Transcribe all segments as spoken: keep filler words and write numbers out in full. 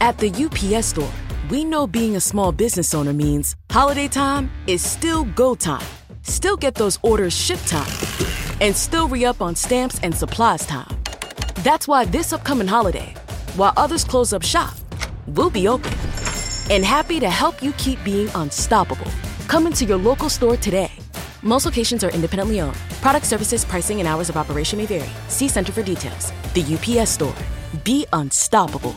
At the U P S Store, we know being a small business owner means holiday time is still go time. Still get those orders shipped time. And still re-up on stamps and supplies time. That's why this upcoming holiday, while others close up shop, we'll be open. And happy to help you keep being unstoppable. Come into your local store today. Most locations are independently owned. Product, services, pricing, and hours of operation may vary. See Center for details. The U P S Store. Be unstoppable.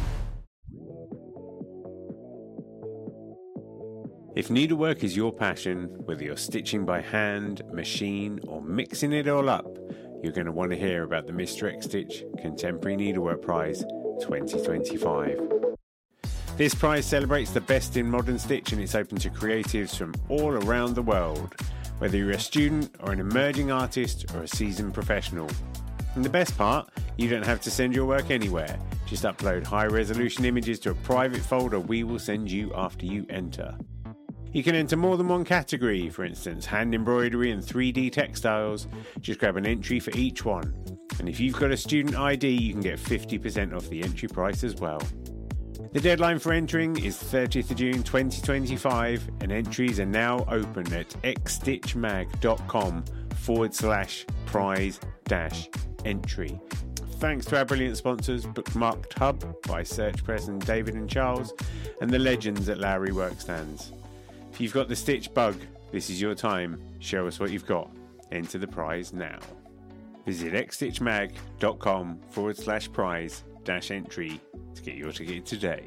If needlework is your passion, whether you're stitching by hand, machine, or mixing it all up, you're going to want to hear about the Mister X Stitch Contemporary Needlework Prize twenty twenty-five. This prize celebrates the best in modern stitch, and it's open to creatives from all around the world, whether you're a student or an emerging artist or a seasoned professional. And the best part, you don't have to send your work anywhere. Just upload high-resolution images to a private folder we will send you after you enter. You can enter more than one category, for instance, hand embroidery and three D textiles. Just grab an entry for each one. And if you've got a student I D, you can get fifty percent off the entry price as well. The deadline for entering is thirtieth of June twenty twenty-five, and entries are now open at xstitchmag.com forward slash prize dash entry. Thanks to our brilliant sponsors, Bookmarked Hub by Search Press and David and Charles, and the legends at Lowry Workstands. If you've got the stitch bug, this is your time. Show us what you've got. Enter the prize now. Visit xstitchmag.com forward slash prize dash entry to get your ticket today.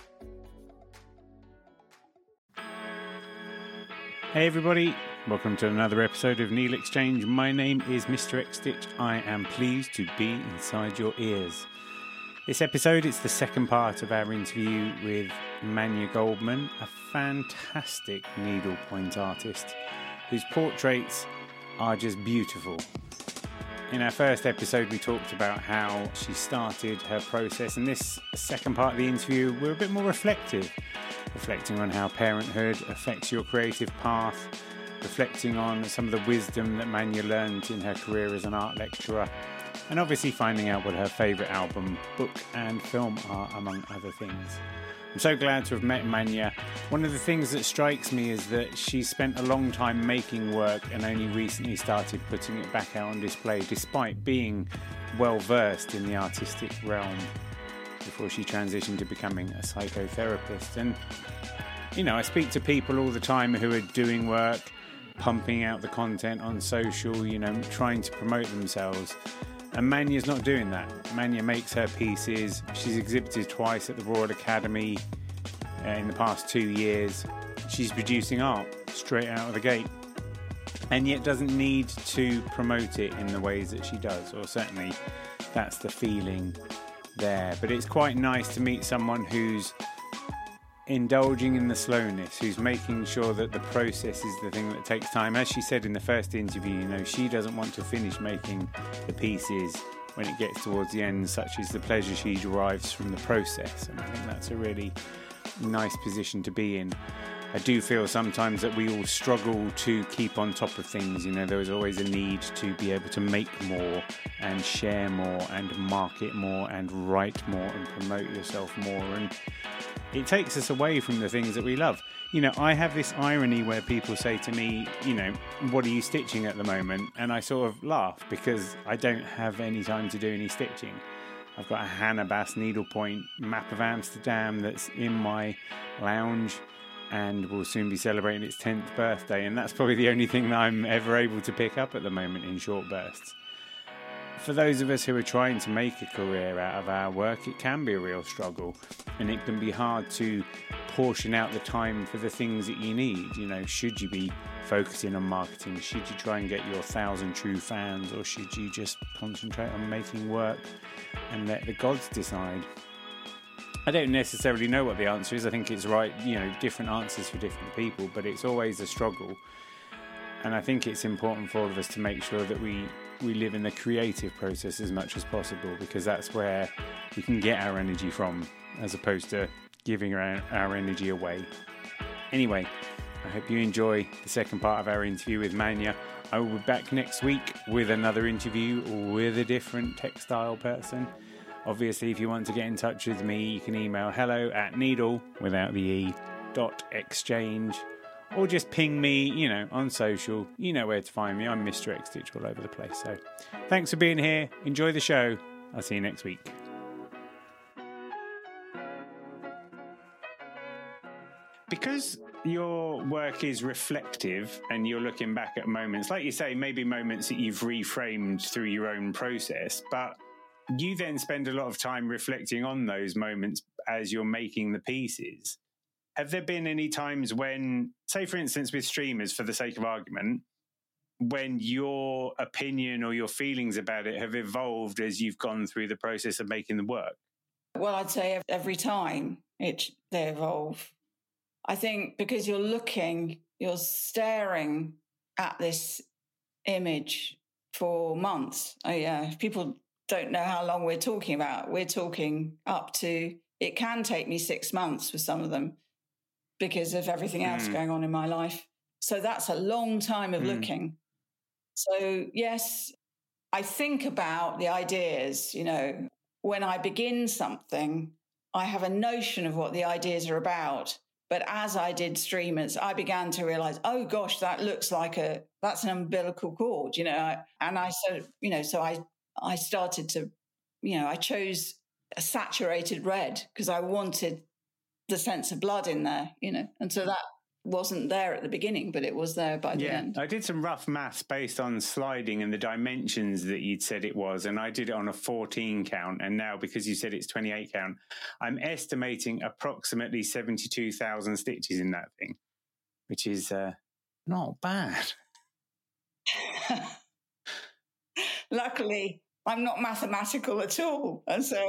Hey everybody, welcome to another episode of Needle Exchange. My name is Mister X Stitch. I am pleased to be inside your ears. This episode is the second part of our interview with Manya Goldman, a fantastic needlepoint artist whose portraits are just beautiful. In our first episode we talked about how she started her process, and this second part of the interview we're a bit more reflective, reflecting on how parenthood affects your creative path, reflecting on some of the wisdom that Manya learned in her career as an art lecturer, and obviously finding out what her favourite album, book and film are, among other things. I'm so glad to have met Manya. One of the things that strikes me is that she spent a long time making work and only recently started putting it back out on display, despite being well versed in the artistic realm before she transitioned to becoming a psychotherapist. And, you know, I speak to people all the time who are doing work, pumping out the content on social, you know, trying to promote themselves. And Manya's not doing that. Manya makes her pieces. She's exhibited twice at the Royal Academy uh, in the past two years. She's producing art straight out of the gate, and yet doesn't need to promote it in the ways that she does, or certainly that's the feeling there. But it's quite nice to meet someone who's indulging in the slowness, who's making sure that the process is the thing that takes time. As she said in the first interview, you know, she doesn't want to finish making the pieces when it gets towards the end, such as the pleasure she derives from the process. And I think that's a really nice position to be in. I do feel sometimes that we all struggle to keep on top of things. You know, there is always a need to be able to make more and share more and market more and write more and promote yourself more, and it takes us away from the things that we love. You know, I have this irony where people say to me, you know, what are you stitching at the moment? And I sort of laugh because I don't have any time to do any stitching. I've got a Hannah Bass needlepoint map of Amsterdam that's in my lounge and will soon be celebrating its tenth birthday. And that's probably the only thing that I'm ever able to pick up at the moment in short bursts. For those of us who are trying to make a career out of our work, it can be a real struggle, and it can be hard to portion out the time for the things that you need. You know, should you be focusing on marketing? Should you try and get your thousand true fans, or should you just concentrate on making work and let the gods decide? I don't necessarily know what the answer is. I think it's right, you know, different answers for different people, but it's always a struggle. And I think it's important for all of us to make sure that we, we live in the creative process as much as possible, because that's where we can get our energy from, as opposed to giving our, our energy away. Anyway, I hope you enjoy the second part of our interview with Manya. I will be back next week with another interview with a different textile person. Obviously, if you want to get in touch with me, you can email hello at needle, without the E, dot exchange, or just ping me, you know, on social. You know where to find me. I'm Mister Xstitch all over the place. So thanks for being here. Enjoy the show. I'll see you next week. Because your work is reflective and you're looking back at moments, like you say, maybe moments that you've reframed through your own process, but you then spend a lot of time reflecting on those moments as you're making the pieces. Have there been any times when, say, for instance, with streamers, for the sake of argument, when your opinion or your feelings about it have evolved as you've gone through the process of making the work? Well, I'd say every time it they evolve. I think because you're looking, you're staring at this image for months. Oh, yeah, if people don't know how long we're talking about, we're talking up to, it can take me six months with some of them because of everything else mm. going on in my life. So that's a long time of mm. looking. So, yes, I think about the ideas, you know, when I begin something, I have a notion of what the ideas are about. But as I did streamers, I began to realize, oh, gosh, that looks like a, that's an umbilical cord, you know. And I said, you know, so I, I started to, you know, I chose a saturated red because I wanted the sense of blood in there, you know. And so that wasn't there at the beginning, but it was there by the yeah, end. I did some rough maths based on sliding and the dimensions that you'd said it was, and I did it on a fourteen count, and now because you said it's twenty-eight count, I'm estimating approximately seventy-two thousand stitches in that thing, which is uh, not bad. Luckily, I'm not mathematical at all, and so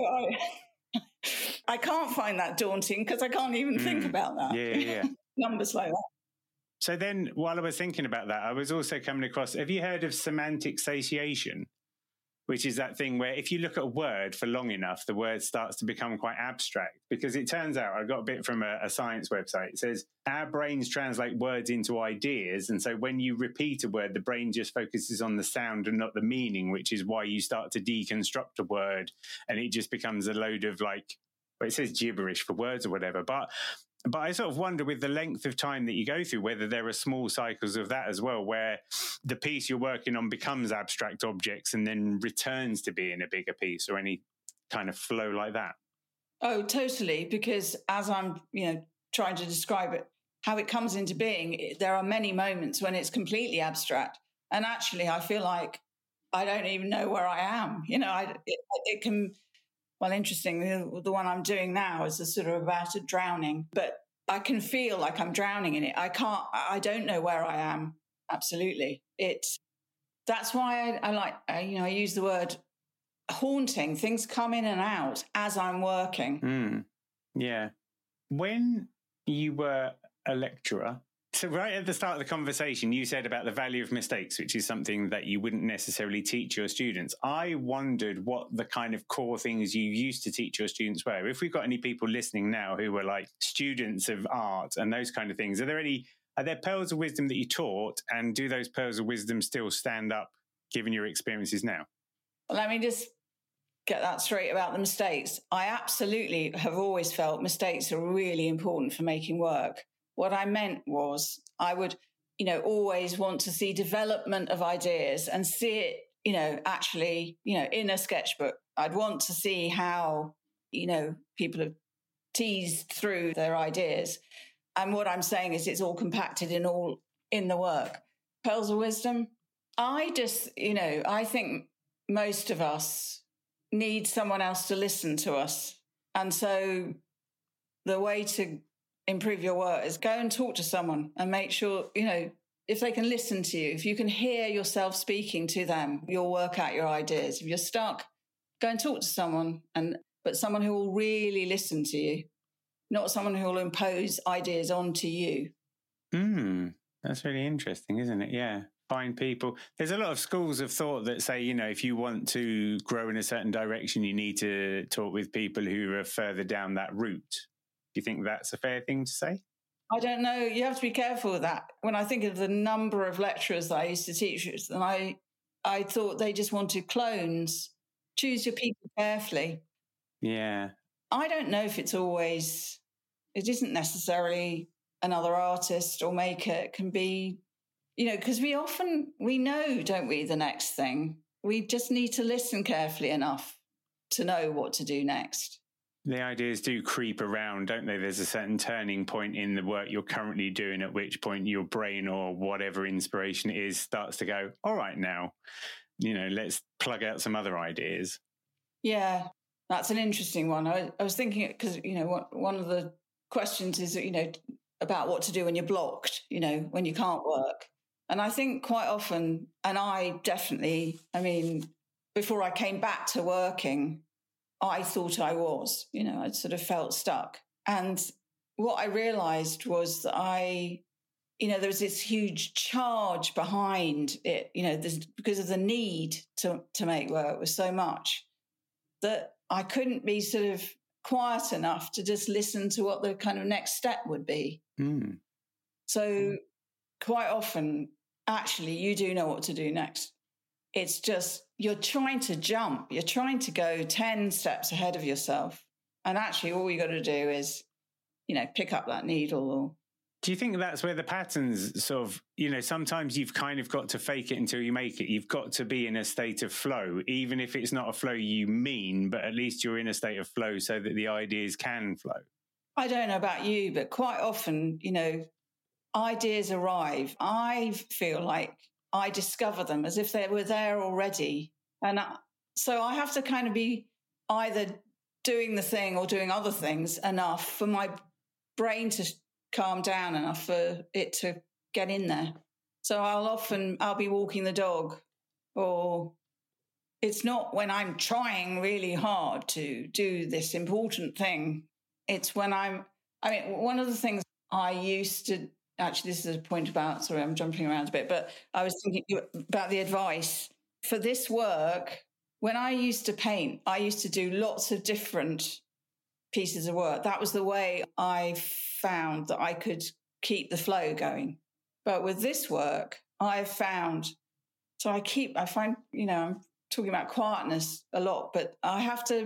I I can't find that daunting because I can't even mm. think about that. Yeah, yeah, yeah. Numbers like that. So then, while I was thinking about that, I was also coming across, have you heard of semantic satiation? Which is that thing where if you look at a word for long enough, the word starts to become quite abstract. Because it turns out, I got a bit from a, a science website, it says, our brains translate words into ideas. And so when you repeat a word, the brain just focuses on the sound and not the meaning, which is why you start to deconstruct a word. And it just becomes a load of like, well, it says gibberish for words or whatever. But But I sort of wonder with the length of time that you go through, whether there are small cycles of that as well, where the piece you're working on becomes abstract objects and then returns to being a bigger piece, or any kind of flow like that. Oh, totally. Because as I'm, you know, trying to describe it, how it comes into being, there are many moments when it's completely abstract. And actually, I feel like I don't even know where I am. You know, I, it, it can... Well, interesting, the, the one I'm doing now is a sort of about a drowning, but I can feel like I'm drowning in it. I can't, I don't know where I am. Absolutely. It's, that's why I, I like, I, you know, I use the word haunting. Things come in and out as I'm working. Mm, yeah. When you were a lecturer, so right at the start of the conversation, you said about the value of mistakes, which is something that you wouldn't necessarily teach your students. I wondered what the kind of core things you used to teach your students were. If we've got any people listening now who were like students of art and those kind of things, are there any, are there pearls of wisdom that you taught, and do those pearls of wisdom still stand up given your experiences now? Let me just get that straight about the mistakes. I absolutely have always felt mistakes are really important for making work. What I meant was I would, you know, always want to see development of ideas and see it, you know, actually, you know, in a sketchbook. I'd want to see how, you know, people have teased through their ideas. And what I'm saying is it's all compacted in all in the work. Pearls of wisdom. I just, you know, I think most of us need someone else to listen to us. And so the way to improve your work is go and talk to someone and make sure, you know, if they can listen to you, if you can hear yourself speaking to them, you'll work out your ideas. If you're stuck, go and talk to someone, and but someone who will really listen to you, not someone who will impose ideas onto you. Hmm, that's really interesting, isn't it? Yeah. Find people. There's a lot of schools of thought that say, you know, if you want to grow in a certain direction, you need to talk with people who are further down that route. Do you think that's a fair thing to say? I don't know. You have to be careful with that. When I think of the number of lecturers that I used to teach, and I, I thought they just wanted clones. Choose your people carefully. Yeah. I don't know if it's always, it isn't necessarily another artist or maker. It can be, you know, because we often, we know, don't we, the next thing. We just need to listen carefully enough to know what to do next. The ideas do creep around, don't they? There's a certain turning point in the work you're currently doing, at which point your brain or whatever inspiration it is starts to go, all right, now, you know, let's plug out some other ideas. Yeah, that's an interesting one. I, I was thinking, because, you know, what, one of the questions is, you know, about what to do when you're blocked, you know, when you can't work. And I think quite often, and I definitely, I mean, before I came back to working, I thought I was, you know, I'd sort of felt stuck. And what I realized was that I, you know, there was this huge charge behind it, you know, because of the need to, to make work was so much that I couldn't be sort of quiet enough to just listen to what the kind of next step would be. Mm. So mm. quite often, actually, you do know what to do next. It's just you're trying to jump. You're trying to go ten steps ahead of yourself. And actually, all you got to do is, you know, pick up that needle. Or do you think that's where the patterns sort of, you know, sometimes you've kind of got to fake it until you make it. You've got to be in a state of flow, even if it's not a flow you mean, but at least you're in a state of flow so that the ideas can flow. I don't know about you, but quite often, you know, ideas arrive. I feel like I discover them as if they were there already. And I, so I have to kind of be either doing the thing or doing other things enough for my brain to calm down enough for it to get in there. So I'll often, I'll be walking the dog, or it's not when I'm trying really hard to do this important thing. It's when I'm, I mean, one of the things I used to, actually, this is a point about, sorry, I'm jumping around a bit, but I was thinking about the advice for this work. When I used to paint, I used to do lots of different pieces of work. That was the way I found that I could keep the flow going. But with this work, I've found, so I keep, I find, you know, I'm talking about quietness a lot, but I have to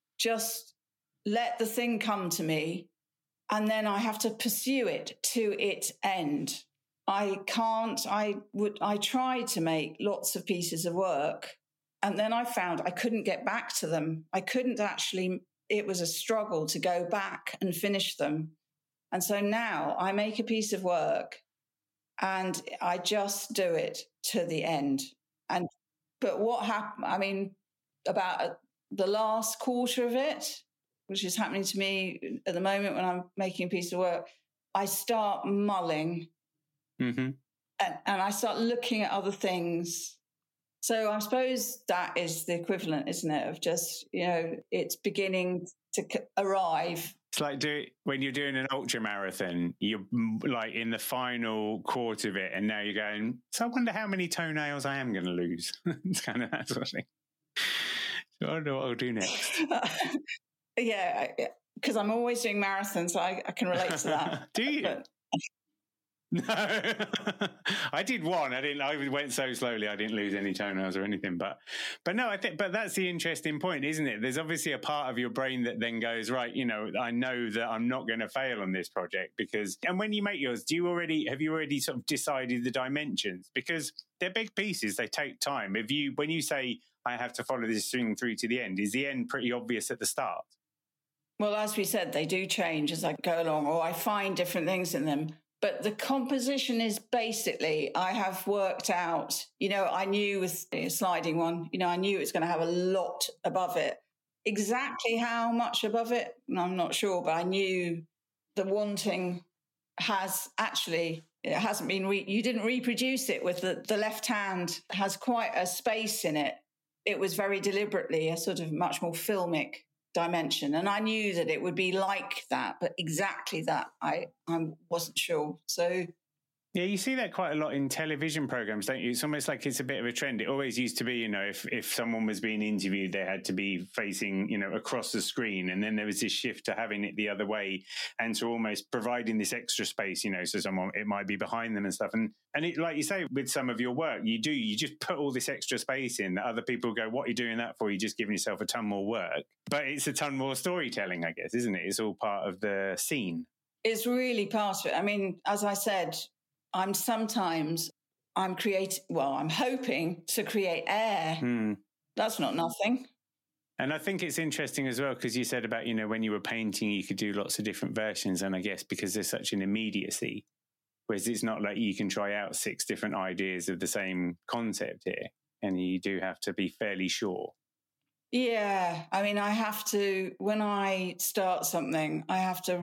just let the thing come to me, and then I have to pursue it to its end. I can't, I would, I tried to make lots of pieces of work, and then I found I couldn't get back to them. I couldn't actually, it was a struggle to go back and finish them. And so now I make a piece of work and I just do it to the end. And, but what happened, I mean, about the last quarter of it, which is happening to me at the moment when I'm making a piece of work, I start mulling mm-hmm. and, and I start looking at other things. So I suppose that is the equivalent, isn't it, of just, you know, it's beginning to arrive. It's like do, when you're doing an ultra marathon, you're like in the final quarter of it, and now you're going, so I wonder how many toenails I am going to lose. It's kind of that sort of thing. So I don't know what I'll do next. Yeah, because I'm always doing marathons, so I, I can relate to that. Do you? But... No, I did one. I didn't. I went so slowly. I didn't lose any toenails or anything. But, but no, I think. But that's the interesting point, isn't it? There's obviously a part of your brain that then goes, right. You know, I know that I'm not going to fail on this project because. And when you make yours, do you already have you already sort of decided the dimensions? Because they're big pieces. They take time. If you when you say I have to follow this thing through to the end, is the end pretty obvious at the start? Well, as we said, they do change as I go along, or I find different things in them. But the composition is basically, I have worked out, you know, I knew with a sliding one, you know, I knew it was going to have a lot above it. Exactly how much above it, I'm not sure, but I knew the wanting has actually, it hasn't been, re- you didn't reproduce it with the, the left hand has quite a space in it. It was very deliberately a sort of much more filmic dimension, and I knew that it would be like that, but exactly that I I wasn't sure. So Yeah, you see that quite a lot in television programs, don't you? It's almost like it's a bit of a trend. It always used to be, you know, if, if someone was being interviewed, they had to be facing, you know, across the screen. And then there was this shift to having it the other way and to almost providing this extra space, you know, so someone, it might be behind them and stuff. And, and it, like you say, with some of your work, you do, you just put all this extra space in that other people go, what are you doing that for? You're just giving yourself a ton more work. But it's a ton more storytelling, I guess, isn't it? It's all part of the scene. It's really part of it. I mean, as I said, I'm sometimes, I'm creating, well, I'm hoping to create air. Mm. That's not nothing. And I think it's interesting as well, because you said about, you know, when you were painting, you could do lots of different versions. And I guess because there's such an immediacy, whereas it's not like you can try out six different ideas of the same concept here. And you do have to be fairly sure. Yeah. I mean, I have to, when I start something, I have to...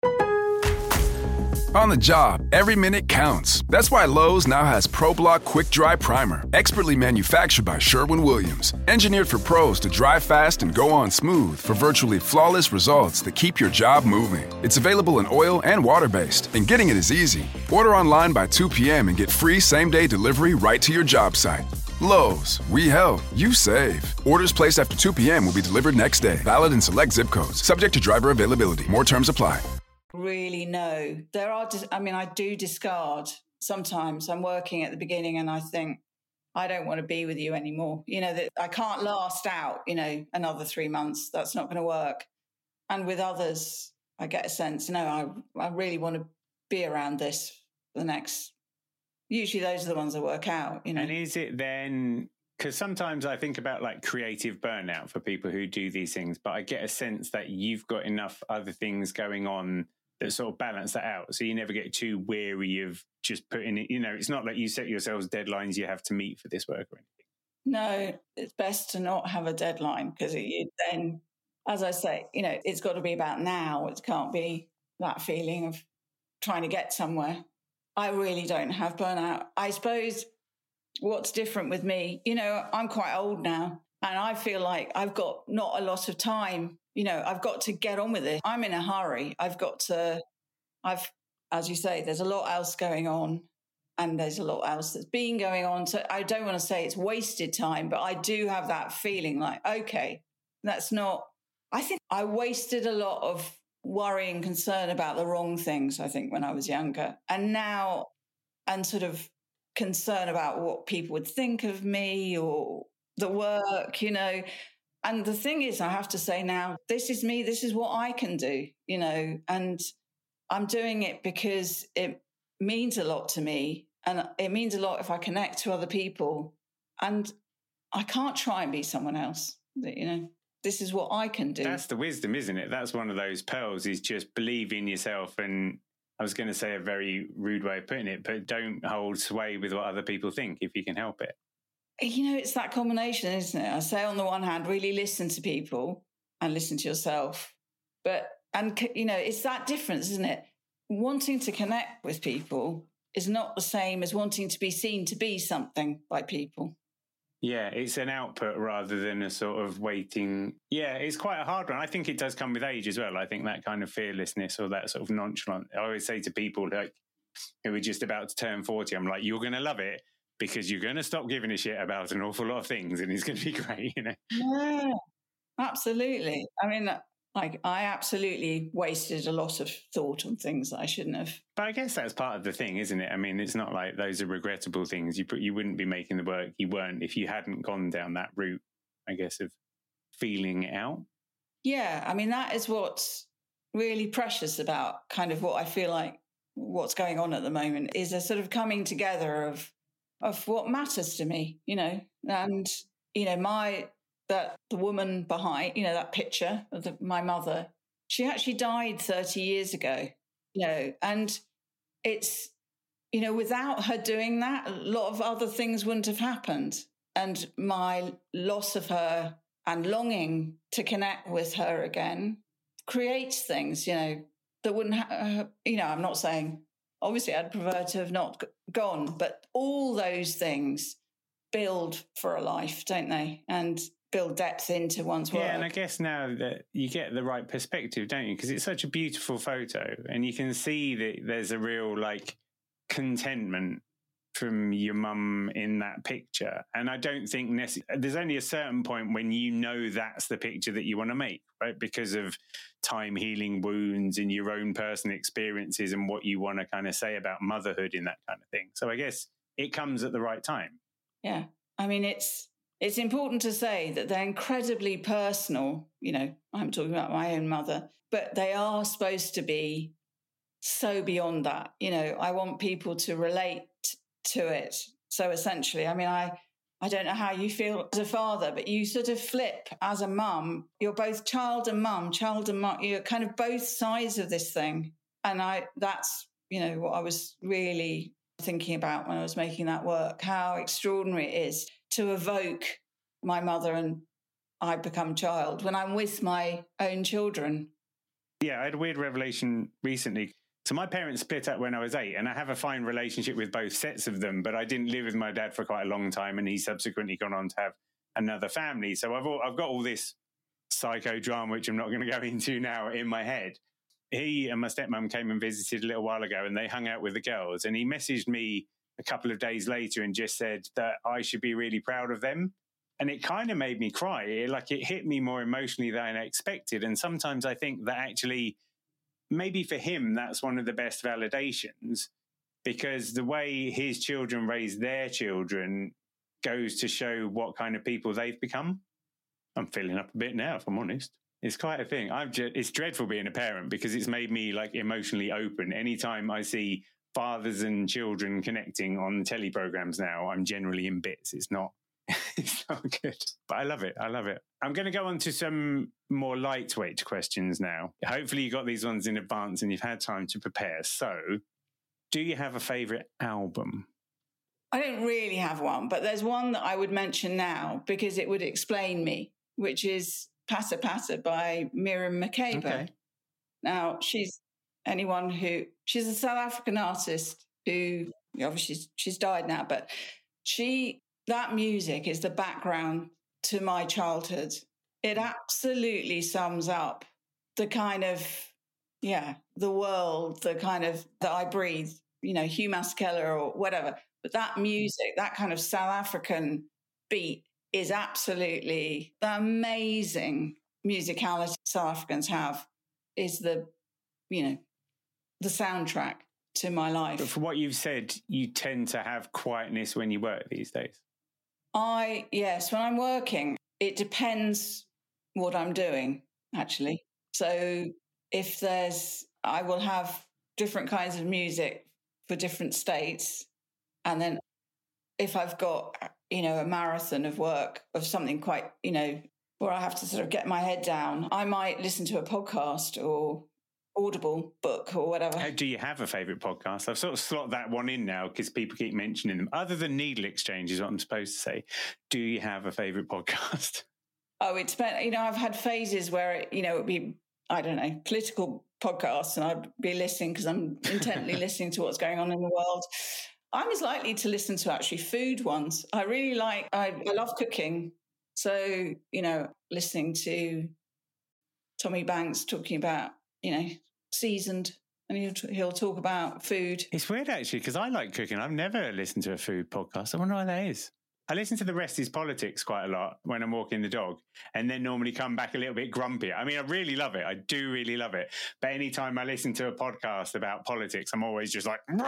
On the job, every minute counts. That's why Lowe's now has ProBlock Quick Dry Primer, expertly manufactured by Sherwin-Williams. Engineered for pros to dry fast and go on smooth for virtually flawless results that keep your job moving. It's available in oil and water-based, and getting it is easy. Order online by two p.m. and get free same-day delivery right to your job site. Lowe's, we help, you save. Orders placed after two p.m. will be delivered next day. Valid in select zip codes. Subject to driver availability. More terms apply. Really no. There are, I mean, I do discard. Sometimes I'm working at the beginning and I think, I don't want to be with you anymore. You know, that I can't last out, you know, another three months. That's not going to work. And with others, I get a sense, no, I, I really want to be around this for the next, usually those are the ones that work out, you know. And is it then, because sometimes I think about like creative burnout for people who do these things, but I get a sense that you've got enough other things going on that sort of balance that out. So you never get too weary of just putting it, you know, it's not like you set yourselves deadlines you have to meet for this work or anything. No, it's best to not have a deadline because it, then, as I say, you know, it's got to be about now. It can't be that feeling of trying to get somewhere. I really don't have burnout. I suppose what's different with me, you know, I'm quite old now and I feel like I've got not a lot of time. You know, I've got to get on with it. I'm in a hurry. I've got to, I've, as you say, there's a lot else going on and there's a lot else that's been going on. So I don't want to say it's wasted time, but I do have that feeling like, okay, that's not, I think I wasted a lot of worry and concern about the wrong things, I think, when I was younger. And now, and sort of concern about what people would think of me or the work, you know. And the thing is, I have to say now, this is me, this is what I can do, you know, and I'm doing it because it means a lot to me. And it means a lot if I connect to other people. And I can't try and be someone else, you know, this is what I can do. That's the wisdom, isn't it? That's one of those pearls, is just believe in yourself. And I was going to say a very rude way of putting it, but don't hold sway with what other people think if you can help it. You know, it's that combination, isn't it? I say on the one hand, really listen to people and listen to yourself. But, and, you know, it's that difference, isn't it? Wanting to connect with people is not the same as wanting to be seen to be something by people. Yeah, it's an output rather than a sort of waiting. Yeah, it's quite a hard one. I think it does come with age as well. I think that kind of fearlessness or that sort of nonchalant. I always say to people like who are just about to turn forty, I'm like, you're going to love it. Because you're going to stop giving a shit about an awful lot of things and it's going to be great, you know? Yeah, absolutely. I mean, like, I absolutely wasted a lot of thought on things that I shouldn't have. But I guess that's part of the thing, isn't it? I mean, it's not like those are regrettable things. You put, you wouldn't be making the work you weren't if you hadn't gone down that route, I guess, of feeling it out. Yeah, I mean, that is what's really precious about kind of what I feel like what's going on at the moment is a sort of coming together of of what matters to me, you know, and, you know, my, that the woman behind, you know, that picture of the, my mother, she actually died thirty years ago, you know, and it's, you know, without her doing that, a lot of other things wouldn't have happened. And my loss of her and longing to connect with her again creates things, you know, that wouldn't have, you know, I'm not saying, obviously, I'd prefer to have not gone, but all those things build for a life, don't they? And build depth into one's work. Yeah, and I guess now that you get the right perspective, don't you? Because it's such a beautiful photo and you can see that there's a real, like, contentment from your mum in that picture. And I don't think necessarily, there's only a certain point when you know that's the picture that you want to make, right? Because of time healing wounds and your own personal experiences and what you want to kind of say about motherhood in that kind of thing. So I guess it comes at the right time. Yeah. I mean, it's, it's important to say that they're incredibly personal. You know, I'm talking about my own mother, but they are supposed to be so beyond that. You know, I want people to relate to it. So essentially, I mean, I, I don't know how you feel as a father, but you sort of flip as a mum. You're both child and mum, child and mum. You're kind of both sides of this thing. And I, that's, you know, what I was really thinking about when I was making that work, how extraordinary it is to evoke my mother and I become child when I'm with my own children. Yeah, I had a weird revelation recently. So my parents split up when I was eight, and I have a fine relationship with both sets of them, but I didn't live with my dad for quite a long time, and he's subsequently gone on to have another family. So I've all, I've got all this psychodrama, which I'm not going to go into now, in my head. He and my stepmom came and visited a little while ago, and they hung out with the girls, and he messaged me a couple of days later and just said that I should be really proud of them. And it kind of made me cry. It, like it hit me more emotionally than I expected. And sometimes I think that actually, maybe for him, that's one of the best validations, because the way his children raise their children goes to show what kind of people they've become. I'm filling up a bit now, if I'm honest. It's quite a thing. I've just, it's dreadful being a parent because it's made me like emotionally open. Anytime I see fathers and children connecting on telly programs now, I'm generally in bits. It's not, it's not good, but I love it. I love it. I'm going to go on to some more lightweight questions now. Hopefully you got these ones in advance and you've had time to prepare. So, do you have a favourite album? I don't really have one, but there's one that I would mention now because it would explain me, which is Pata Pata by Miriam Makeba. Okay. Now, she's anyone who, she's a South African artist who, obviously she's, she's died now, but she, that music is the background to my childhood. It absolutely sums up the kind of, yeah, the world, the kind of, that I breathe, you know, Hugh Masekela or whatever. But that music, that kind of South African beat is absolutely the amazing musicality South Africans have, is the, you know, the soundtrack to my life. But for what you've said, you tend to have quietness when you work these days. I, yes, when I'm working, it depends what I'm doing, actually. So if there's, I will have different kinds of music for different states. And then if I've got, you know, a marathon of work of something quite, you know, where I have to sort of get my head down, I might listen to a podcast or Audible book or whatever. How do you have a favourite podcast? I've sort of slot that one in now because people keep mentioning them. Other than Needle Exchange is what I'm supposed to say. Do you have a favourite podcast? Oh, it's been, you know, I've had phases where, it, you know, it'd be, I don't know, political podcasts and I'd be listening because I'm intently listening to what's going on in the world. I'm as likely to listen to actually food ones. I really like, I, I love cooking. So, you know, listening to Tommy Banks talking about, you know, seasoned, and he'll, he'll talk about food. It's weird, actually, because I like cooking. I've never listened to a food podcast. I wonder why that is. I listen to The Rest is Politics quite a lot when I'm walking the dog, and then normally come back a little bit grumpier. I mean, I really love it. I do really love it. But anytime I listen to a podcast about politics, I'm always just like, and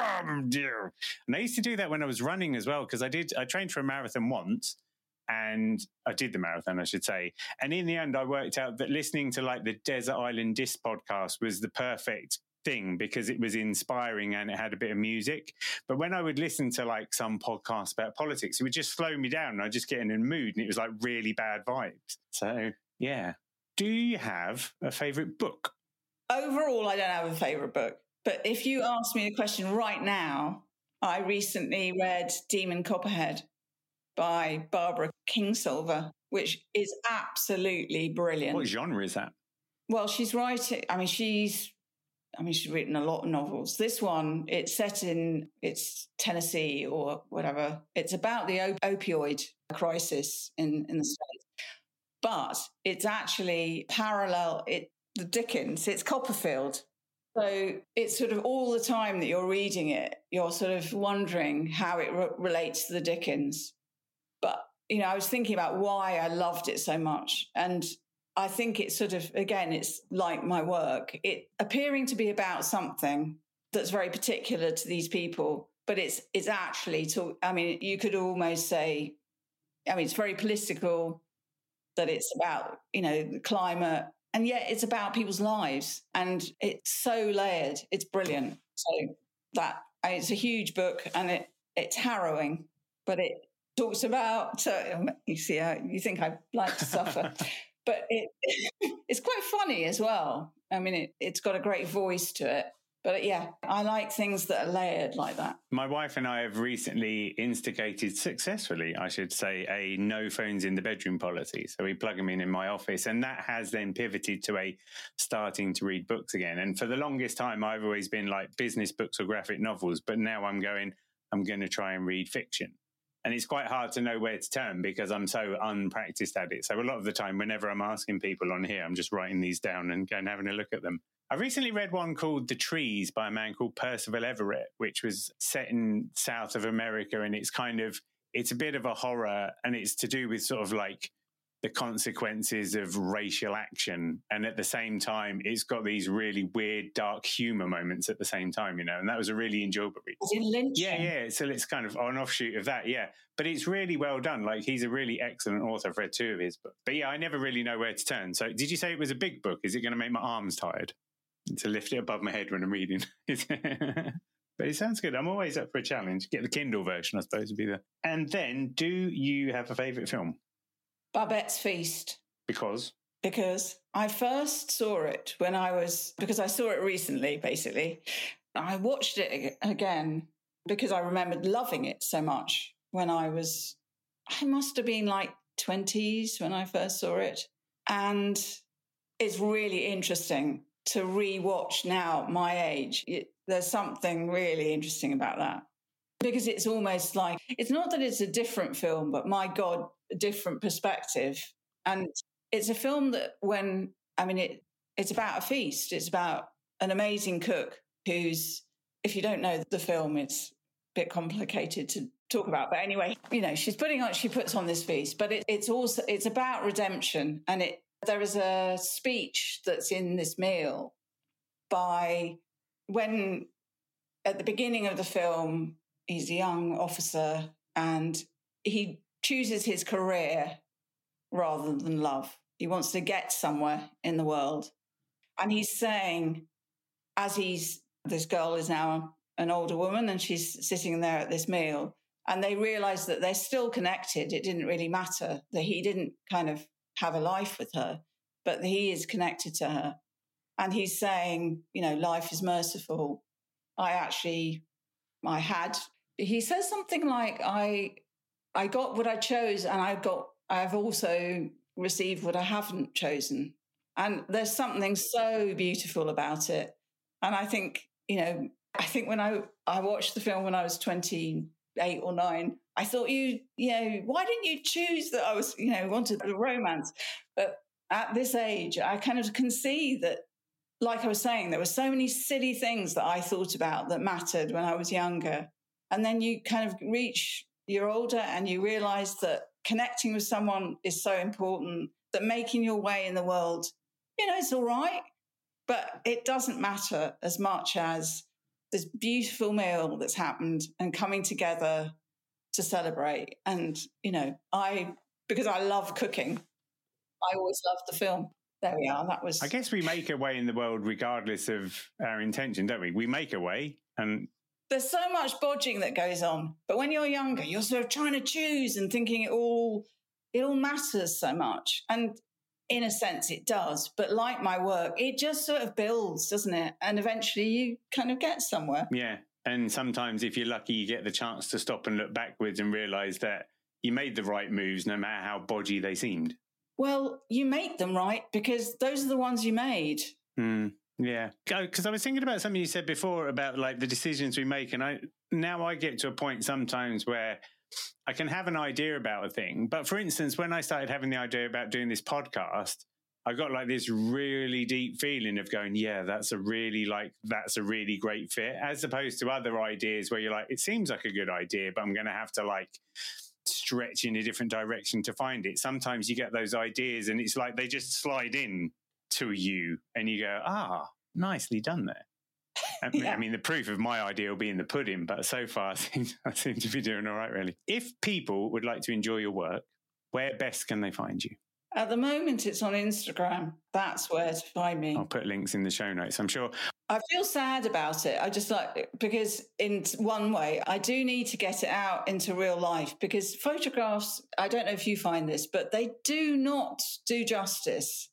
I used to do that when I was running as well, because I did, I trained for a marathon once, and I did the marathon, I should say. And in the end, I worked out that listening to like the Desert Island Disc podcast was the perfect thing because it was inspiring and it had a bit of music. But when I would listen to like some podcast about politics, it would just slow me down and I'd just get in a mood and it was like really bad vibes. So, yeah. Do you have a favourite book? Overall, I don't have a favourite book. But if you ask me the question right now, I recently read Demon Copperhead by Barbara Kingsolver, which is absolutely brilliant. What genre is that? Well, she's writing, I mean, she's, I mean, she's written a lot of novels. This one, it's set in, it's Tennessee or whatever. It's about the op- opioid crisis in, in the States. But it's actually parallel, it, the Dickens, it's Copperfield, So it's sort of all the time that you're reading it, you're sort of wondering how it re- relates to the Dickens. But, you know, I was thinking about why I loved it so much. And I think it's sort of, again, it's like my work, it appearing to be about something that's very particular to these people, but it's it's actually, to, I mean, you could almost say, I mean, it's very political, that it's about, you know, the climate, and yet it's about people's lives, and it's so layered. It's brilliant. So that it's a huge book, and it it's harrowing, but it talks about. Uh, you see, uh, you think I like to suffer, but it it's quite funny as well. I mean, it, it's got a great voice to it. But yeah, I like things that are layered like that. My wife and I have recently instigated successfully, I should say, a no phones in the bedroom policy. So we plug them in in my office, and that has then pivoted to a starting to read books again. And for the longest time, I've always been like business books or graphic novels. But now I'm going, I'm going to try and read fiction. And it's quite hard to know where to turn because I'm so unpracticed at it. So a lot of the time, whenever I'm asking people on here, I'm just writing these down and going having a look at them. I recently read one called The Trees by a man called Percival Everett, which was set in South of America. And it's kind of, it's a bit of a horror, and it's to do with sort of like the consequences of racial action. And at the same time, it's got these really weird, dark humor moments at the same time, you know, and that was a really enjoyable read. Was it Lynch? Yeah, yeah. So it's kind of an offshoot of that, yeah. But it's really well done. Like, he's a really excellent author. I've read two of his books. But yeah, I never really know where to turn. So did you say it was a big book? Is it going to make my arms tired to lift it above my head when I'm reading? But it sounds good. I'm always up for a challenge. Get the Kindle version, I suppose, would be the... And then, do you have a favourite film? Babette's Feast. Because? Because I first saw it when I was... Because I saw it recently, basically. I watched it again because I remembered loving it so much when I was... I must have been like twenties when I first saw it. And it's really interesting to re-watch now, my age. It, there's something really interesting about that. Because it's almost like, it's not that it's a different film, but my God, a different perspective. And it's a film that when, I mean, it it's about a feast. It's about an amazing cook who's, if you don't know the film, it's a bit complicated to talk about. But anyway, you know, she's putting on, she puts on this feast, but it, it's also, it's about redemption. And it, there is a speech that's in this meal by when, at the beginning of the film, he's a young officer and he chooses his career rather than love. He wants to get somewhere in the world. And he's saying, as he's, this girl is now an older woman and she's sitting there at this meal, and they realize that they're still connected. It didn't really matter that he didn't kind of have a life with her, but he is connected to her. And he's saying, you know, life is merciful. I actually, I had, he says something like, I, I got what I chose, and I got, I've also received what I haven't chosen. And there's something so beautiful about it. And I think, you know, I think when I, I watched the film when I was twenty-eight or nine, I thought, you, you know, why didn't you choose that I was, you know, wanted the romance? But at this age, I kind of can see that, like I was saying, there were so many silly things that I thought about that mattered when I was younger. And then you kind of reach, you're older and you realize that connecting with someone is so important, that making your way in the world, you know, it's all right, but it doesn't matter as much as this beautiful meal that's happened and coming together to celebrate. And, you know, I, because I love cooking, I always loved the film. There we are. That was. I guess we make a way in the world regardless of our intention, don't we? We make a way, and there's so much bodging that goes on. But when you're younger, you're sort of trying to choose and thinking it all, it all matters so much. And in a sense, it does. But like my work, it just sort of builds, doesn't it? And eventually, you kind of get somewhere. Yeah. And sometimes, if you're lucky, you get the chance to stop and look backwards and realise that you made the right moves, no matter how bodgy they seemed. Well, you make them right because those are the ones you made. Mm, yeah. Because I was thinking about something you said before about like the decisions we make. And I now I get to a point sometimes where I can have an idea about a thing. But for instance, when I started having the idea about doing this podcast, I got like this really deep feeling of going, yeah, that's a really like, that's a really great fit, as opposed to other ideas where you're like, it seems like a good idea, but I'm going to have to like stretch in a different direction to find it. Sometimes you get those ideas and it's like they just slide in to you and you go, ah, nicely done there. I mean, yeah. I mean, the proof of my idea will be in the pudding, but so far I seem, I seem to be doing all right, really. If people would like to enjoy your work, where best can they find you? At the moment, it's on Instagram. That's where to find me. I'll put links in the show notes, I'm sure. I feel sad about it. I just like, because in one way, I do need to get it out into real life, because photographs, I don't know if you find this, but they do not do justice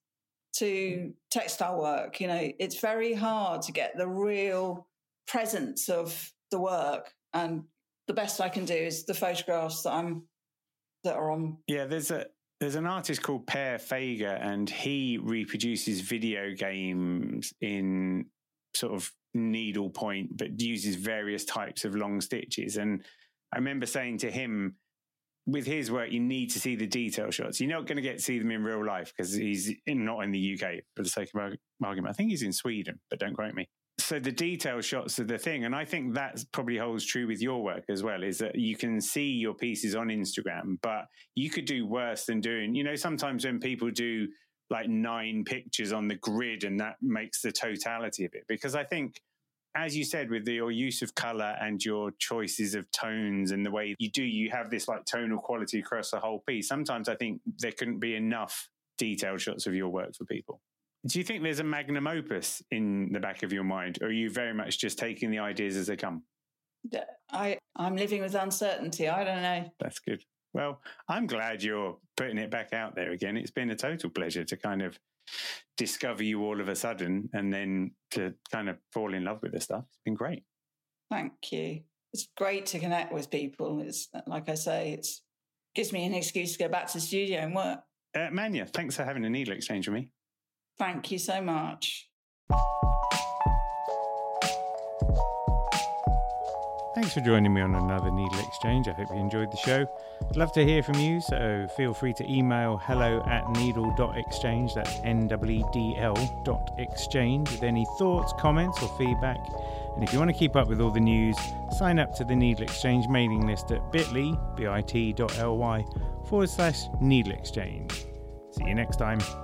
to textile work. You know, it's very hard to get the real presence of the work. And the best I can do is the photographs that I'm, that are on. Yeah, there's a, There's an artist called Per Fager, and he reproduces video games in sort of needlepoint, but uses various types of long stitches. And I remember saying to him, with his work, you need to see the detail shots. You're not going to get to see them in real life because he's in, not in the U K, for the sake of argument. I think he's in Sweden, but don't quote me. So the detail shots are the thing. And I think that probably holds true with your work as well, is that you can see your pieces on Instagram, but you could do worse than doing, you know, sometimes when people do like nine pictures on the grid and that makes the totality of it. Because I think, as you said, with the, your use of color and your choices of tones and the way you do, you have this like tonal quality across the whole piece. Sometimes I think there couldn't be enough detailed shots of your work for people. Do you think there's a magnum opus in the back of your mind, or are you very much just taking the ideas as they come? I, I'm living with uncertainty. I don't know. That's good. Well, I'm glad you're putting it back out there again. It's been a total pleasure to kind of discover you all of a sudden and then to kind of fall in love with the stuff. It's been great. Thank you. It's great to connect with people. It's like I say, it gives me an excuse to go back to the studio and work. Uh, Manya, thanks for having a needle exchange with me. Thank you so much. Thanks for joining me on another Needle Exchange. I hope you enjoyed the show. I'd love to hear from you, so feel free to email hello at needle dot exchange, that's N W E D L dot exchange, with any thoughts, comments or feedback. And if you want to keep up with all the news, sign up to the Needle Exchange mailing list at bit.ly, bit.ly forward slash Needle Exchange. See you next time.